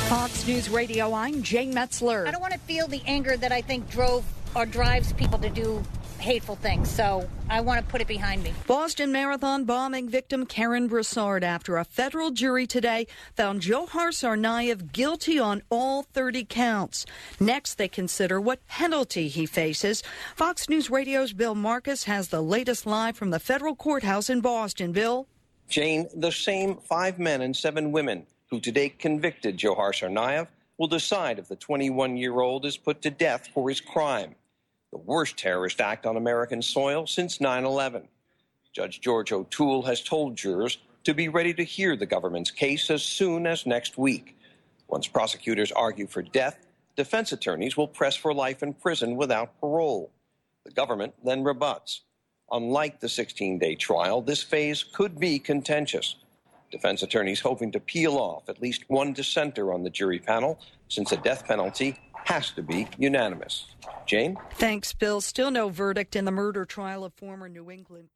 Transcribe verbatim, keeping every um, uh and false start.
Fox News Radio, I'm Jane Metzler. I don't want to feel the anger that I think drove or drives people to do hateful things, so I want to put it behind me. Boston Marathon bombing victim Karen Broussard, after a federal jury today found Dzhokhar Tsarnaev guilty on all thirty counts. Next, they consider what penalty he faces. Fox News Radio's Bill Marcus has the latest live from the federal courthouse in Boston. Bill? Jane, the same five men and seven women who today convicted Dzhokhar Tsarnaev will decide if the twenty-one-year-old is put to death for his crime, the worst terrorist act on American soil since nine eleven. Judge George O'Toole has told jurors to be ready to hear the government's case as soon as next week. Once prosecutors argue for death, defense attorneys will press for life in prison without parole. The government then rebuts. Unlike the sixteen-day trial, this phase could be contentious. Defense attorneys hoping to peel off at least one dissenter on the jury panel, since a death penalty has to be unanimous. Jane? Thanks, Bill. Still no verdict in the murder trial of former New England